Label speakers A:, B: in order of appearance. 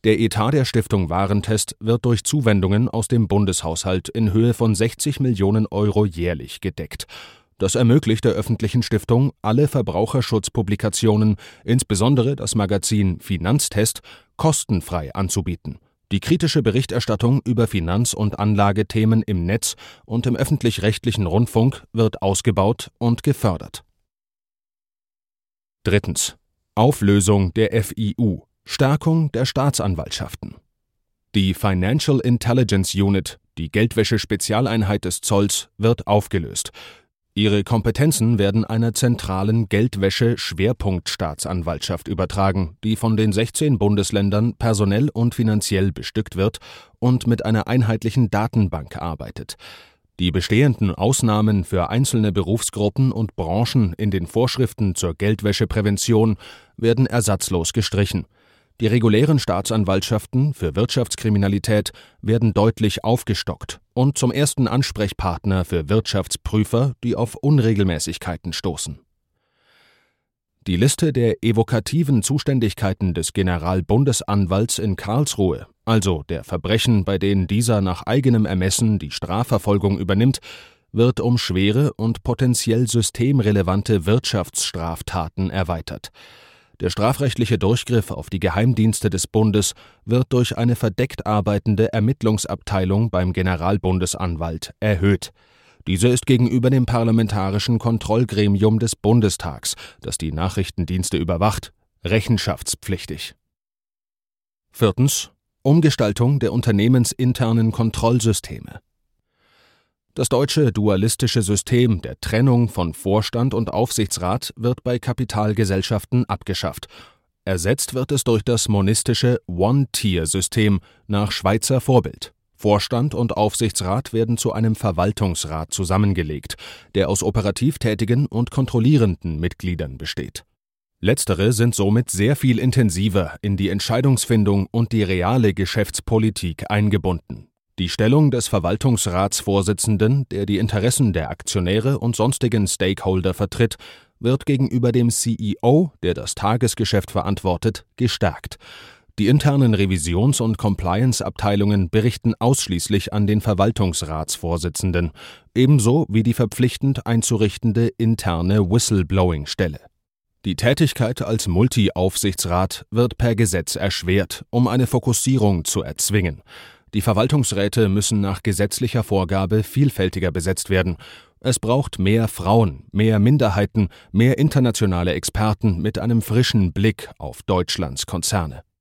A: Der Etat der Stiftung Warentest wird durch Zuwendungen aus dem Bundeshaushalt in Höhe von 60 Millionen Euro jährlich gedeckt. Das ermöglicht der öffentlichen Stiftung, alle Verbraucherschutzpublikationen, insbesondere das Magazin Finanztest, kostenfrei anzubieten. Die kritische Berichterstattung über Finanz- und Anlagethemen im Netz und im öffentlich-rechtlichen Rundfunk wird ausgebaut und gefördert. Drittens. Auflösung der FIU. Stärkung der Staatsanwaltschaften. Die Financial Intelligence Unit, die Geldwäsche-Spezialeinheit des Zolls, wird aufgelöst. Ihre Kompetenzen werden einer zentralen Geldwäsche-Schwerpunktstaatsanwaltschaft übertragen, die von den 16 Bundesländern personell und finanziell bestückt wird und mit einer einheitlichen Datenbank arbeitet. Die bestehenden Ausnahmen für einzelne Berufsgruppen und Branchen in den Vorschriften zur Geldwäscheprävention werden ersatzlos gestrichen. Die regulären Staatsanwaltschaften für Wirtschaftskriminalität werden deutlich aufgestockt und zum ersten Ansprechpartner für Wirtschaftsprüfer, die auf Unregelmäßigkeiten stoßen. Die Liste der evokativen Zuständigkeiten des Generalbundesanwalts in Karlsruhe, also der Verbrechen, bei denen dieser nach eigenem Ermessen die Strafverfolgung übernimmt, wird um schwere und potenziell systemrelevante Wirtschaftsstraftaten erweitert. Der strafrechtliche Durchgriff auf die Geheimdienste des Bundes wird durch eine verdeckt arbeitende Ermittlungsabteilung beim Generalbundesanwalt erhöht. Diese ist gegenüber dem Parlamentarischen Kontrollgremium des Bundestags, das die Nachrichtendienste überwacht, rechenschaftspflichtig. Viertens. Umgestaltung der unternehmensinternen Kontrollsysteme. Das deutsche dualistische System der Trennung von Vorstand und Aufsichtsrat wird bei Kapitalgesellschaften abgeschafft. Ersetzt wird es durch das monistische One-Tier-System nach Schweizer Vorbild. Vorstand und Aufsichtsrat werden zu einem Verwaltungsrat zusammengelegt, der aus operativ tätigen und kontrollierenden Mitgliedern besteht. Letztere sind somit sehr viel intensiver in die Entscheidungsfindung und die reale Geschäftspolitik eingebunden. Die Stellung des Verwaltungsratsvorsitzenden, der die Interessen der Aktionäre und sonstigen Stakeholder vertritt, wird gegenüber dem CEO, der das Tagesgeschäft verantwortet, gestärkt. Die internen Revisions- und Compliance-Abteilungen berichten ausschließlich an den Verwaltungsratsvorsitzenden, ebenso wie die verpflichtend einzurichtende interne Whistleblowing-Stelle. Die Tätigkeit als Multi-Aufsichtsrat wird per Gesetz erschwert, um eine Fokussierung zu erzwingen. Die Verwaltungsräte müssen nach gesetzlicher Vorgabe vielfältiger besetzt werden. Es braucht mehr Frauen, mehr Minderheiten, mehr internationale Experten mit einem frischen Blick auf Deutschlands Konzerne.